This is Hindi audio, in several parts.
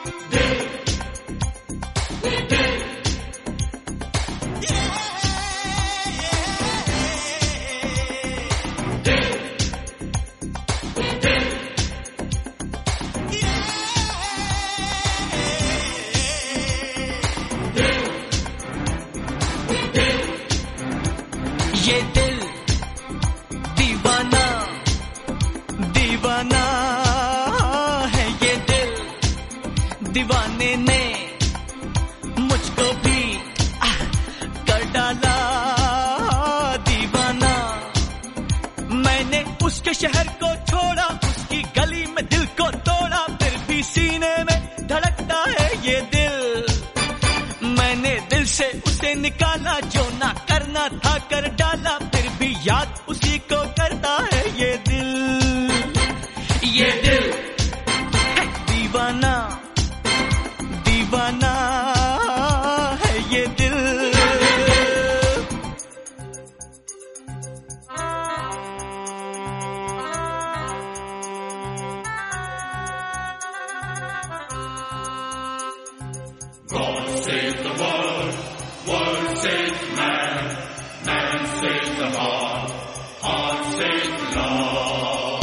ये दिल दीवाना दीवाना है, ये दिल दीवाने ने मुझको भी कर डाला दीवाना। मैंने उसके शहर को छोड़ा, उसकी गली में दिल को तोड़ा, फिर भी सीने में धड़कता है ये दिल। मैंने दिल से उसे निकाला, जो ना करना था कर डाला, फिर भी याद उसी को करता है ये दिल। ये दिल है दीवाना दीवाना है ये दिल। God save the world, world save man, man save the heart, heart save love.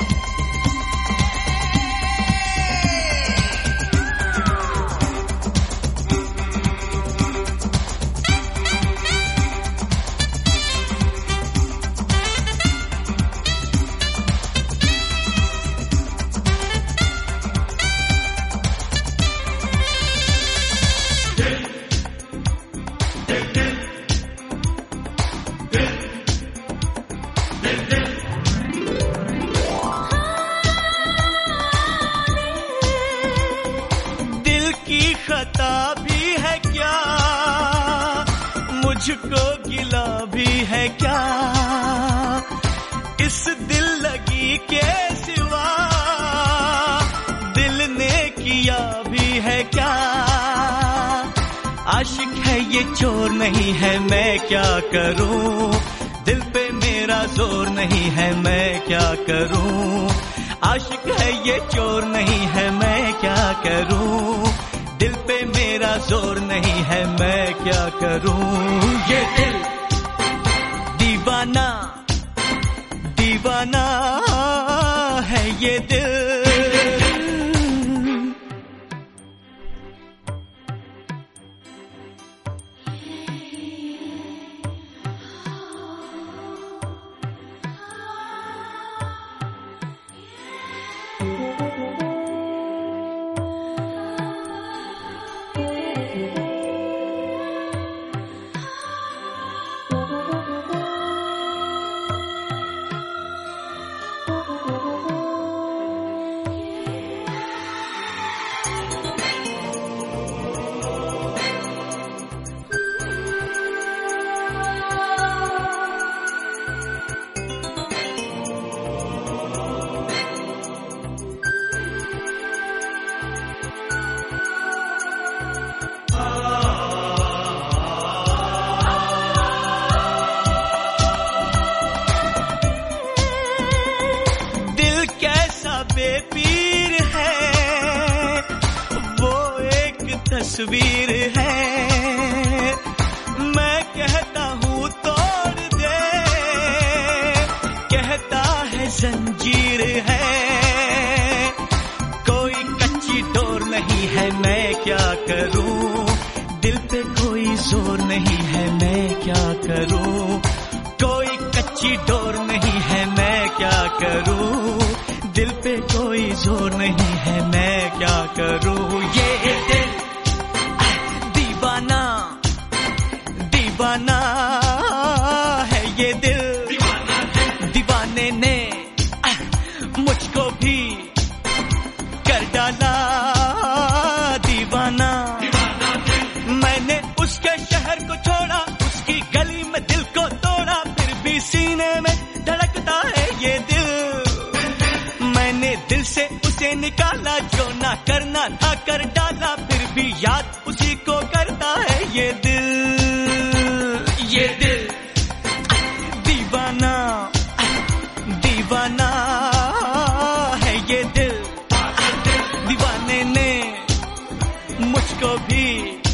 दिल की खता भी है क्या, मुझको गिला भी है क्या, इस दिल लगी के सिवा दिल ने किया भी है क्या। आशिक है ये चोर नहीं है, मैं क्या करूं, दिल पे मेरा जोर नहीं है, मैं क्या करूं। आशिक है ये चोर नहीं है, मैं क्या करूं, दिल पे मेरा जोर नहीं है, मैं क्या करूं। ये दिल दीवाना दीवाना है ये दिल। बेपीर है वो एक तस्वीर है, मैं कहता हूँ तोड़ दे, कहता है जंजीर है। कोई कच्ची डोर नहीं है, मैं क्या करूँ, दिल पे कोई जोर नहीं है, मैं क्या करूँ। कोई कच्ची डोर नहीं है, मैं क्या करूँ, दिल पे कोई जोर नहीं है, मैं क्या करूं। ये दिल दीवाना दीवाना है, ये दिल दीवाने ने मुझको भी कर डाला दीवाना। मैंने उसके शहर को छोड़ा, उसकी गली में दिल को तोड़ा, फिर भी सीने में धड़कता है ये दिल। मैंने दिल से उसे निकाला, जो ना करना था कर डाला, फिर भी याद उसी को करता है ये दिल। ये दिल दीवाना दीवाना है, ये दिल दीवाने ने को भी